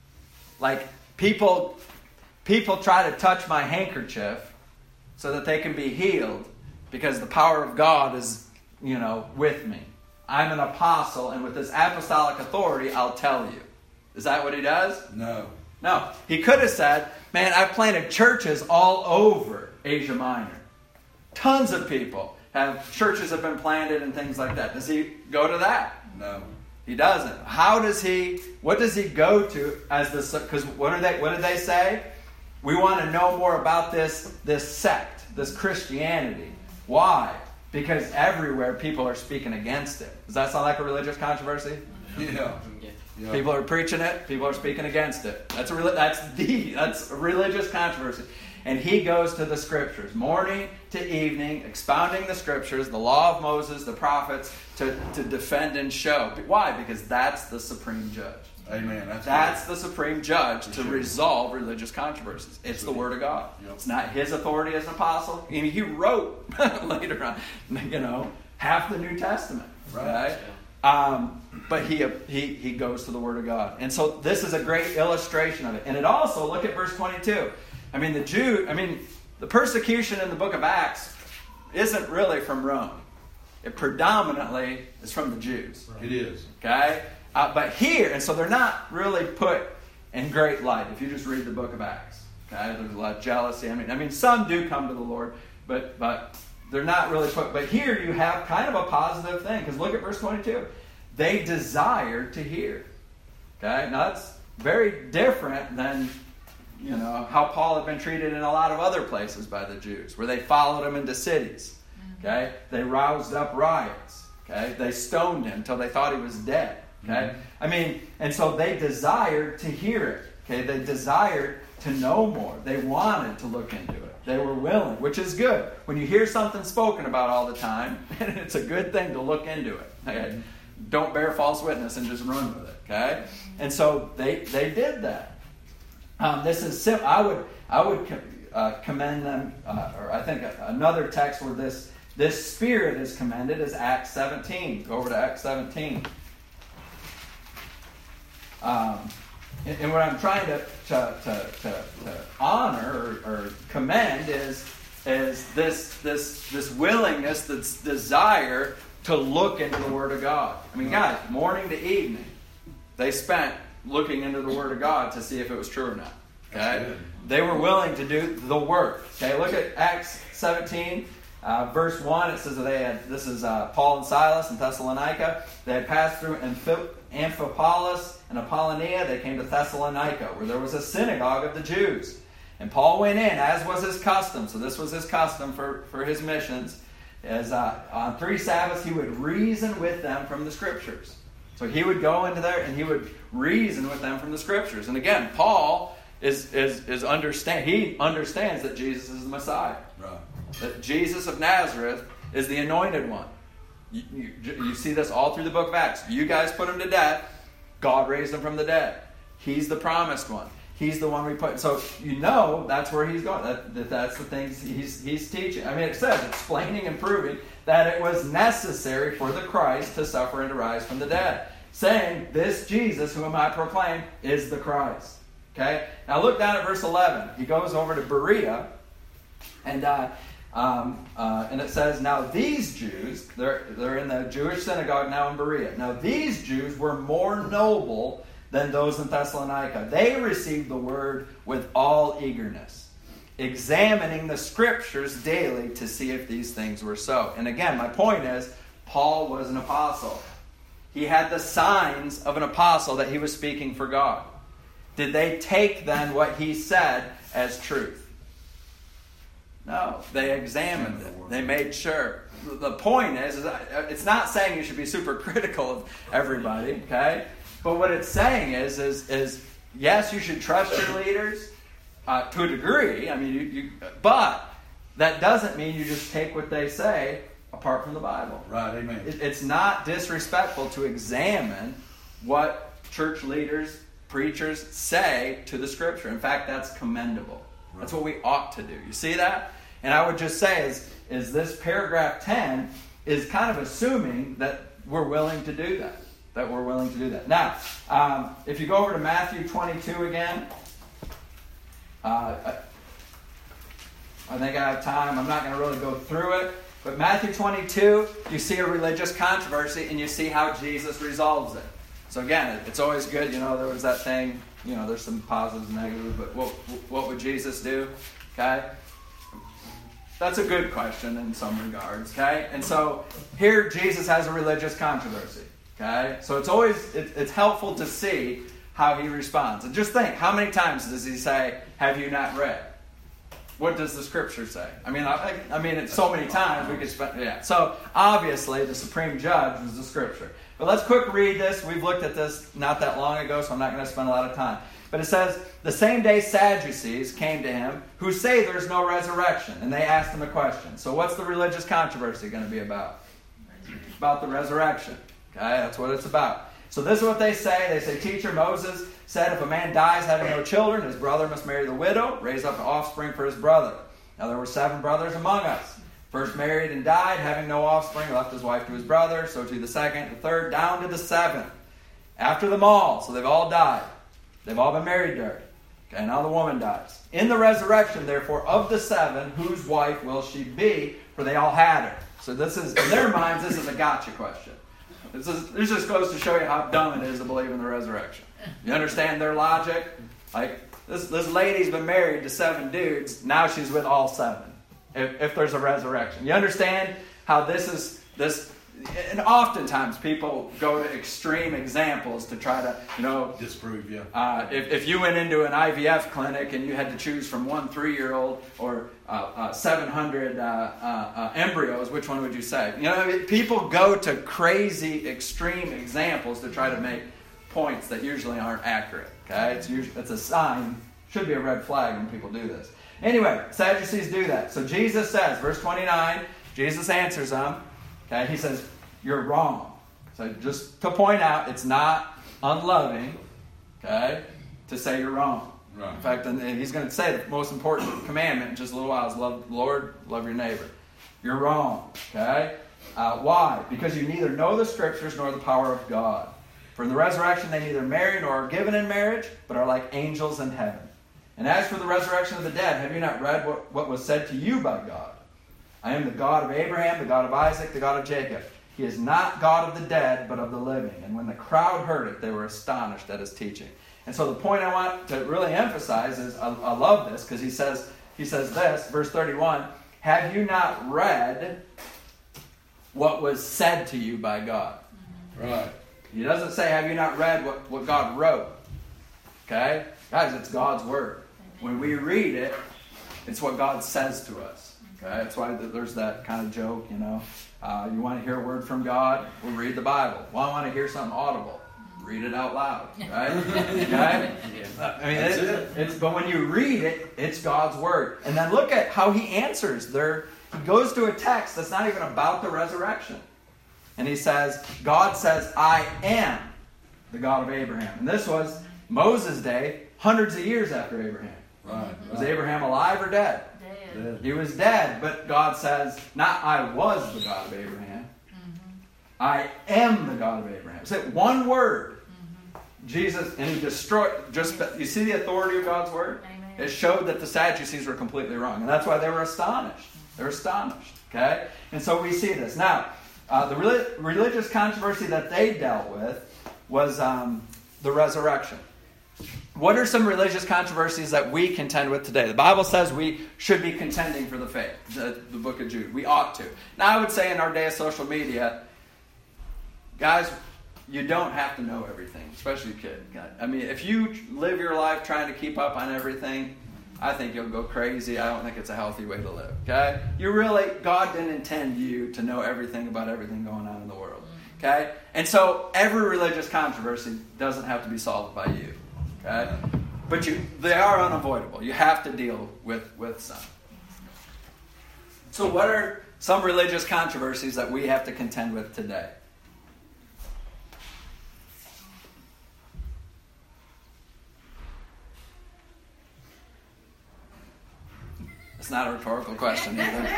A: Like, people, people try to touch my handkerchief so that they can be healed because the power of God is, you know, with me. I'm an apostle, and with this apostolic authority, I'll tell you. Is that what he does?
D: No.
A: No. He could have said, man, I've planted churches all over Asia Minor. Tons of people have, churches have been planted and things like that. Does he go to that?
D: No.
A: He doesn't. How does he, what does he go to as this, because what are they, what did they say? We want to know more about this, this sect, this Christianity. Why? Because everywhere people are speaking against it. Does that sound like a religious controversy?
D: Yeah. Yeah.
A: People are preaching it. People are speaking against it. That's a that's the that's a religious controversy. And he goes to the Scriptures, morning to evening, expounding the Scriptures, the law of Moses, the prophets, to, to defend and show. Why? Because that's the supreme judge.
D: Amen. That's,
A: that's
D: good.
A: the supreme judge
D: For
A: to
D: sure.
A: resolve religious controversies. It's the Word of God.
D: Yep.
A: It's not his authority as an apostle. I mean, he wrote later on, you know, half the New Testament.
D: Right.
A: Right? Um, but he, he he goes to the Word of God. And so this is a great illustration of it. And it also, look at verse twenty-two. I mean, the Jew, I mean, the persecution in the book of Acts isn't really from Rome. It predominantly is from the Jews.
D: It is.
A: Okay? Uh, but here, and so they're not really put in great light if you just read the book of Acts. Okay? There's a lot of jealousy. I mean, I mean, some do come to the Lord, but but they're not really put. But here you have kind of a positive thing, because look at verse twenty-two. They desired to hear. Okay? Now that's very different than, you know, how Paul had been treated in a lot of other places by the Jews, where they followed him into cities. Okay? They roused up riots. Okay? They stoned him until they thought he was dead. Okay? Mm-hmm. I mean, and so they desired to hear it. Okay? They desired to know more. They wanted to look into it. They were willing, which is good. When you hear something spoken about all the time, it's a good thing to look into it. Okay? Don't bear false witness and just run with it. Okay? And so they, they did that. Um, this is sim- I would I would com- uh, commend them, uh, or I think another text where this this spirit is commended is Acts seventeen. Go over to Acts seventeen. Um, and, and what I'm trying to to, to, to, to honor or, or commend is is this this this willingness, this desire to look into the Word of God. I mean, guys, morning to evening, they spent looking into the Word of God to see if it was true or not. Okay, they were willing to do the work. Okay, look at Acts seventeen, uh, verse one. It says that they had. This is uh, Paul and Silas in Thessalonica. They had passed through Amphi- Amphipolis and Apollonia. They came to Thessalonica, where there was a synagogue of the Jews. And Paul went in, as was his custom. So this was his custom for, for his missions. As uh, on three Sabbaths, he would reason with them from the Scriptures. So he would go into there and he would reason with them from the Scriptures. And again, Paul is is is understand. He understands that Jesus is the Messiah.
D: Right.
A: That Jesus of Nazareth is the Anointed One. You, you, you see this all through the book of Acts. You guys put him to death. God raised him from the dead. He's the promised one. He's the one we put. So you know that's where he's going. That, that that's the things he's he's teaching. I mean, it says explaining and proving that it was necessary for the Christ to suffer and to rise from the dead, saying this Jesus whom I proclaim is the Christ. Okay. Now look down at verse eleven. He goes over to Berea, and uh, um, uh, and it says, now these Jews, they're they're in the Jewish synagogue now in Berea. Now these Jews were more noble than those in Thessalonica. They received the word with all eagerness, examining the Scriptures daily to see if these things were so. And again, my point is, Paul was an apostle. He had the signs of an apostle that he was speaking for God. Did they take then what he said as truth? No, they examined it. They made sure. The point is, is it's not saying you should be super critical of everybody, okay? But what it's saying is, is, is yes, you should trust your leaders uh, to a degree. I mean, you, you, but that doesn't mean you just take what they say apart from the Bible.
D: Right, amen.
A: It, it's not disrespectful to examine what church leaders, preachers say to the Scripture. In fact, that's commendable. Right. That's what we ought to do. You see that? And I would just say is, is this paragraph ten is kind of assuming that we're willing to do that. That we're willing to do that. Now, um, if you go over to Matthew twenty-two again, uh, I, I think I have time. I'm not going to really go through it. But Matthew twenty-two, you see a religious controversy and you see how Jesus resolves it. So again, it's always good. You know, there was that thing, you know, there's some positives and negatives, but what, what would Jesus do? Okay? That's a good question in some regards. Okay? And so here Jesus has a religious controversy. Okay, so it's always it, it's helpful to see how he responds. And just think, how many times does he say, "Have you not read?" What does the Scripture say? I mean, I, I mean, it's so many times we could spend. Yeah. So obviously, the supreme judge was the Scripture. But let's quick read this. We've looked at this not that long ago, so I'm not going to spend a lot of time. But it says, the same day Sadducees came to him, who say there's no resurrection, and they asked him a question. So what's the religious controversy going to be about? About the resurrection. Okay, that's what it's about. So this is what they say. They say, Teacher, Moses said if a man dies having no children, his brother must marry the widow, raise up an offspring for his brother. Now there were seven brothers among us. First married and died, having no offspring, left his wife to his brother. So to the second, the third, down to the seventh. After them all, so they've all died. They've all been married there. Okay, now the woman dies. In the resurrection, therefore, of the seven, whose wife will she be? For they all had her. So this is, in their minds, this is a gotcha question. This, is, this just goes to show you how dumb it is to believe in the resurrection. You understand their logic? Like, this, this lady's been married to seven dudes. Now she's with all seven. If, if there's a resurrection. You understand how this is, this, and oftentimes people go to extreme examples to try to, you know,
D: disprove, yeah.
A: Uh, if, if you went into an I V F clinic and you had to choose from one three-year-old or uh, uh, seven hundred uh, uh, uh, embryos, which one would you say? You know, people go to crazy, extreme examples to try to make points that usually aren't accurate. Okay, it's usually it's a sign, should be a red flag when people do this. Anyway, Sadducees do that. So Jesus says, verse twenty-nine, Jesus answers them. Okay, he says, you're wrong. So just to point out, it's not unloving, okay, to say you're wrong.
D: Right.
A: In fact, and he's going to say the most important commandment in just a little while is love the Lord, love your neighbor. You're wrong, okay? Uh, why? Because you neither know the Scriptures nor the power of God. For in the resurrection they neither marry nor are given in marriage, but are like angels in heaven. And as for the resurrection of the dead, have you not read what, what was said to you by God? I am the God of Abraham, the God of Isaac, the God of Jacob. He is not God of the dead, but of the living. And when the crowd heard it, they were astonished at his teaching. And so the point I want to really emphasize is, I, I love this, because he says, he says this, verse thirty-one, have you not read what was said to you by God?
D: Right.
A: He doesn't say, have you not read what, what God wrote? Okay? Guys, it's God's Word. When we read it, it's what God says to us. Okay? That's why there's that kind of joke, you know. Uh, you want to hear a word from God? Well, read the Bible. Well, I want to hear something audible. Read it out loud. Right? Okay? I mean, it, it. it's but when you read it, it's God's Word. And then look at how he answers. There, he goes to a text that's not even about the resurrection. And he says, God says, I am the God of Abraham. And this was Moses' day, hundreds of years after Abraham.
D: Right.
A: Was Abraham alive or dead?
C: Dead.
A: He was dead, but God says, not I was the God of Abraham.
C: Mm-hmm.
A: I am the God of Abraham. It's that one word.
C: Mm-hmm.
A: Jesus, and he destroyed, just, you see the authority of God's Word?
C: Amen.
A: It showed that the Sadducees were completely wrong. And that's why they were astonished. They were astonished. Okay? And so we see this. Now, uh, the rel- religious controversy that they dealt with was um, the resurrection. What are some religious controversies that we contend with today? The Bible says we should be contending for the faith, the, the book of Jude. We ought to. Now, I would say in our day of social media, guys, you don't have to know everything, especially a kid. I mean, if you live your life trying to keep up on everything, I think you'll go crazy. I don't think it's a healthy way to live, okay? You really, God didn't intend you to know everything about everything going on in the world, okay? And so every religious controversy doesn't have to be solved by you. Okay? But you, they are unavoidable. You have to deal with, with some. So what are some religious controversies that we have to contend with today? It's not a rhetorical question either.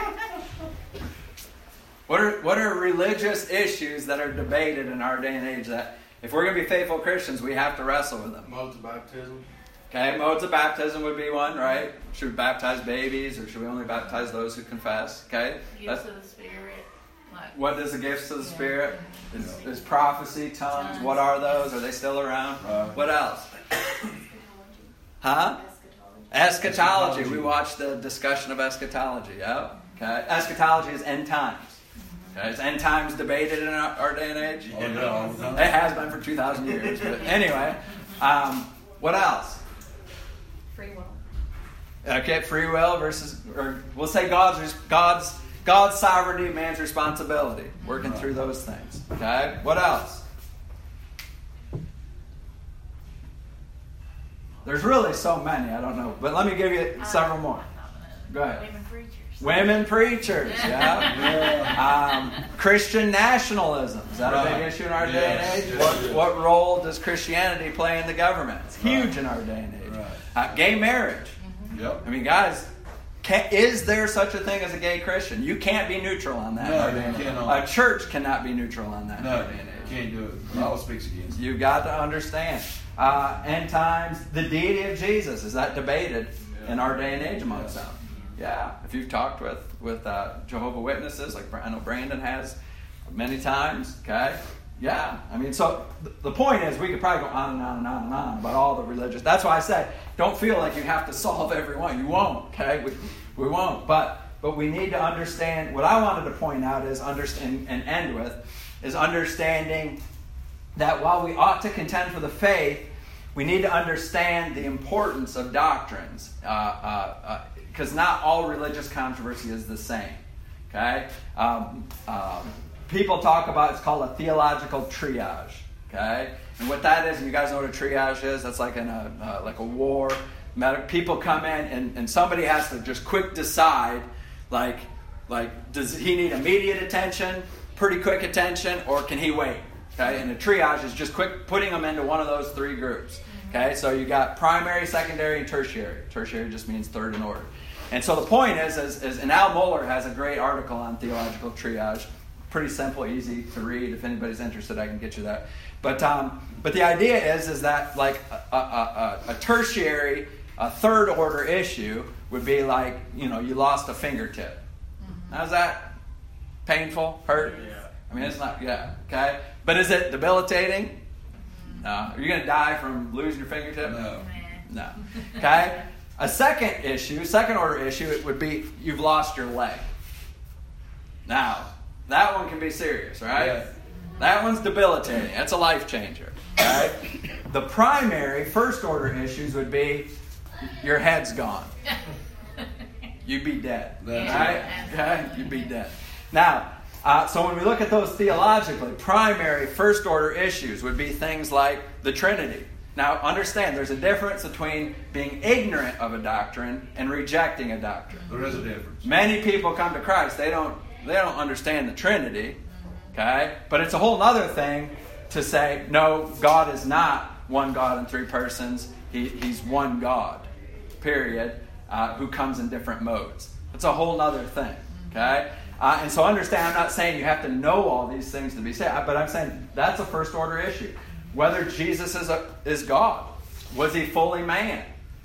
A: What are, what are religious issues that are debated in our day and age that if we're going to be faithful Christians, we have to wrestle with them?
F: Modes of baptism.
A: Okay, modes of baptism would be one, right? Should we baptize babies, or should we only baptize those who confess? Okay?
C: Gifts of the Spirit. Like,
A: What is the gifts of the
C: Yeah.
A: Spirit? Is, is prophecy, tongues?
C: Tongues.
A: What are those? Are they still around?
D: Right.
A: What else?
B: Eschatology.
A: Huh?
B: Eschatology.
A: Eschatology.
D: Eschatology.
A: We watched the discussion of eschatology. Yeah. Okay. Eschatology is end times. Okay. Is end times debated in our, our day and age?
D: Oh, yeah, all the time.
A: It has been for two thousand years. But anyway, um, what else?
C: free will.
A: Okay, free will versus, or we'll say God's God's God's sovereignty, man's responsibility. Working through those things. Okay, what else? There's really so many. I don't know, but let me give you several more. Go ahead.
C: Women preachers.
A: Women preachers, yeah. Um, Christian nationalism. Is that a
D: Right.
A: big issue in our day
D: Yes,
A: and age?
D: yes,
A: What,
D: yes.
A: what role does Christianity play in the government? It's huge in our day and age.
D: Right.
A: Uh, gay marriage.
D: Yep.
A: I mean, guys, can, is there such a thing as a gay Christian? You can't be neutral on that. in
D: No,
A: our
D: you
A: day and age.
D: cannot.
A: A church cannot be neutral on that. in our
D: No,
A: day and age.
D: you can't do it. The Bible speaks against it.
A: You've got to understand. Uh, end times, the deity of Jesus. Is that debated in our day and age among
D: Yes.
A: some? Yeah. If you've talked with, with uh, Jehovah's Witnesses, like I know Brandon has many times, okay? Yeah. I mean, so th- the point is we could probably go on and on and on and on about all the religious. That's why I say don't feel like you have to solve every one. You won't, okay? We, we won't. But but we need to understand, what I wanted to point out is, understand and end with, is understanding that while we ought to contend for the faith, we need to understand the importance of doctrines. Uh, uh, uh, because not all religious controversy is the same. Okay? Um, um, people talk about, it's called a theological triage. Okay? And what that is, and you guys know what a triage is, that's like in a uh, like a war. People come in and, and somebody has to just quick decide, like, like does he need immediate attention, pretty quick attention, or can he wait? Okay? And a triage is just quick putting them into one of those three groups. Okay? Okay, so you got primary, secondary, and tertiary. Tertiary just means third in order. And so the point is, is, is and Al Mohler has a great article on theological triage. Pretty simple, easy to read. If anybody's interested, I can get you that. But um, but the idea is is that like a, a, a, a tertiary, a third order issue would be like, you know, you lost a fingertip. Mm-hmm. How's that? Painful? Hurt? Yeah. I mean, it's not. Yeah. Okay. But is it debilitating? No. Are you going to die from losing your fingertip?
D: No.
A: No. Okay. A second issue, second order issue, it would be you've lost your leg. Now, that one can be serious, right?
D: Yeah.
A: That one's debilitating. That's a life changer. Right? The primary first order issues would be your head's gone. You'd be dead.
D: That's
A: right? Okay? You'd be dead. Now, uh, so when we look at those theologically, primary first order issues would be things like the Trinity. Now, understand, there's a difference between being ignorant of a doctrine and rejecting a doctrine.
D: There is a difference.
A: Many people come to Christ, they don't they don't understand the Trinity, okay? But it's a whole other thing to say, no, God is not one God in three persons. He, he's one God, period, uh, who comes in different modes. It's a whole other thing, okay? Uh, and so understand, I'm not saying you have to know all these things to be saved, but I'm saying that's a first order issue. Whether Jesus is a, is God. Was he fully man?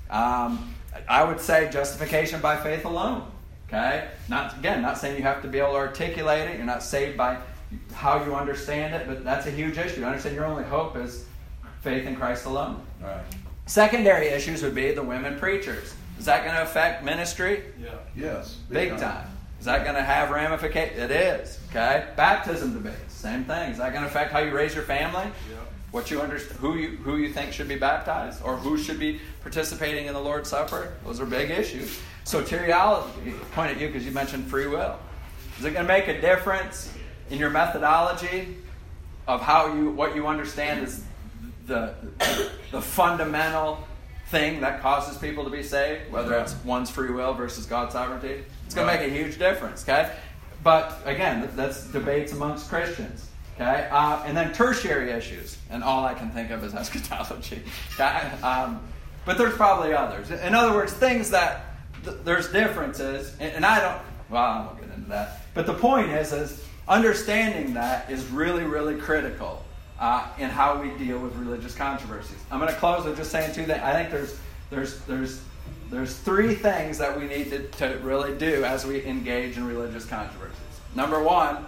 A: Um, I would say justification by faith alone. Okay? Not again, not saying you have to be able to articulate it. You're not saved by how you understand it, but that's a huge issue. Understand your only hope is faith in Christ alone.
D: All right.
A: Secondary issues would be the women preachers. Is that going to affect ministry?
D: Yeah. Yes.
A: Big time. time. Is that going to have ramifications? It is. Okay? Baptism debates. Same thing. Is that going to affect how you raise your family? Yeah. What you understand, who you who you think should be baptized, or who should be participating in the Lord's Supper? Those are big issues. Soteriology, point at you because you mentioned free will. Is it going to make a difference in your methodology of how you what you understand is the the fundamental thing that causes people to be saved, whether it's one's free will versus God's sovereignty? It's going to make a huge difference. Okay, but again, that's debates amongst Christians. Okay, uh, and then tertiary issues, and all I can think of is eschatology. Okay? Um, but there's probably others. In other words, things that th- there's differences, and, and I don't. Well, I won't get into that. But the point is, is understanding that is really, really critical uh, in how we deal with religious controversies. I'm going to close with just saying two things. I think there's there's there's there's three things that we need to, to really do as we engage in religious controversies. Number one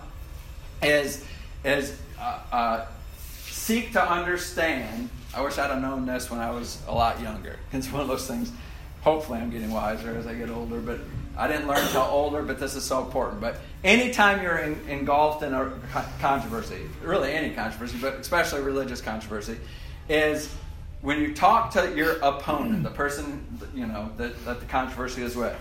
A: is. is uh, uh, seek to understand. I wish I'd have known this when I was a lot younger. It's one of those things, hopefully I'm getting wiser as I get older, but I didn't learn until older, but this is so important. But anytime you're in, engulfed in a controversy, really any controversy, but especially religious controversy, is when you talk to your opponent, the person you know that, that the controversy is with,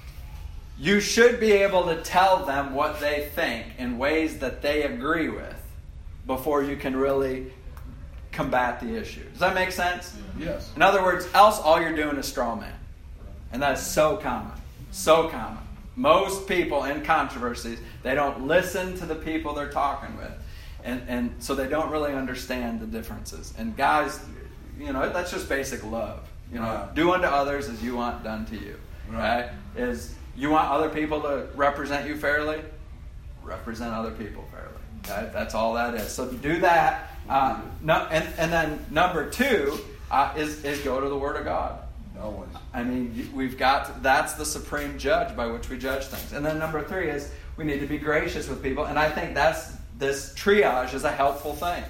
A: you should be able to tell them what they think in ways that they agree with before you can really combat the issue. Does that make sense?
D: Yes.
A: In other words, else all you're doing is straw man. And that is so common. So common. Most people in controversies, they don't listen to the people they're talking with. And, and so they don't really understand the differences. And guys, you know, that's just basic love. You know,
D: Right.
A: do unto others as you want done to you.
D: Right.
A: Right? Is you want other people to represent you fairly? Represent other people fairly. Okay? That's all that is. So do that. Uh, no, and, and then number two uh, is, is go to the Word of God.
D: Always.
A: I mean, we've got, that's the supreme judge by which we judge things. And then number three is we need to be gracious with people. And I think that's, this triage is a helpful thing.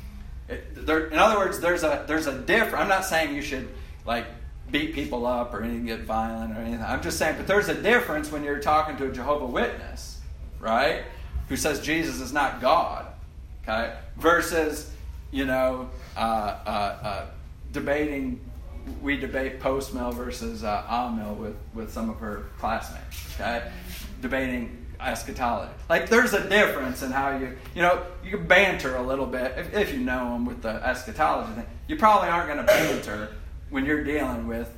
A: It, there, in other words, there's a, there's a difference. I'm not saying you should, like, beat people up or anything, get violent or anything. I'm just saying, but there's a difference when you're talking to a Jehovah's Witness, right? Who says Jesus is not God, okay? Versus, you know, uh, uh, uh, debating, we debate post-mill versus uh, on-mill with, with some of her classmates, okay? Debating eschatology. Like, there's a difference in how you, you know, you can banter a little bit, if, if you know them with the eschatology thing. You probably aren't going to banter when you're dealing with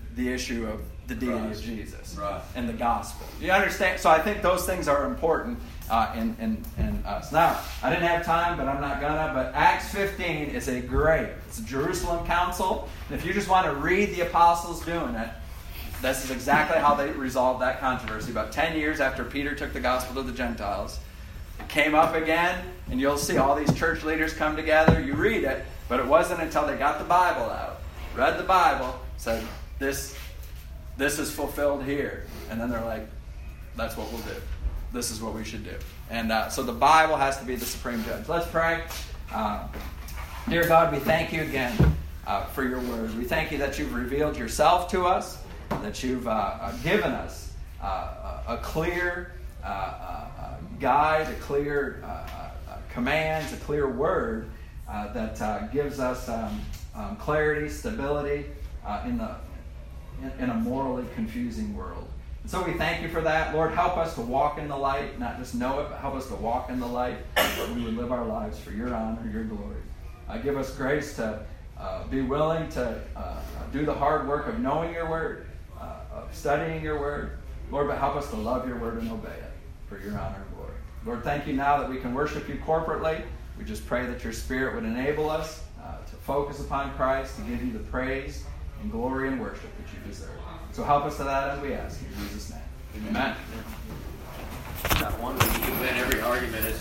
A: the issue of the deity
D: Right.
A: of Jesus
D: Right.
A: and the gospel. You understand? So I think those things are important uh, in, in, in us. Now, I didn't have time, but I'm not gonna, but Acts fifteen is a great, it's a Jerusalem council. And if you just want to read the apostles doing it, this is exactly how they resolved that controversy. About ten years after Peter took the gospel to the Gentiles, it came up again, and you'll see all these church leaders come together. You read it, but it wasn't until they got the Bible out, read the Bible, said, this, this is fulfilled here. And then they're like, that's what we'll do. This is what we should do. And uh, so the Bible has to be the supreme judge. Let's pray. Uh, dear God, we thank you again uh, for your word. We thank you that you've revealed yourself to us, that you've uh, uh, given us uh, a, a clear uh, uh, guide, a clear uh, uh, commands, a clear word uh, that uh, gives us um, um, clarity, stability uh, in the in, in a morally confusing world. And so we thank you for that. Lord, help us to walk in the light, not just know it, but help us to walk in the light, that we would live our lives for your honor, your glory. Uh, give us grace to uh, be willing to uh, do the hard work of knowing your word, uh, of studying your word. Lord, but help us to love your word and obey it for your honor and glory. Lord, thank you now that we can worship you corporately. We just pray that your Spirit would enable us uh, to focus upon Christ, to give you the praise and glory and worship that you deserve. So help us to that as we ask in Jesus' name. Amen.
E: Not one way you can win every argument is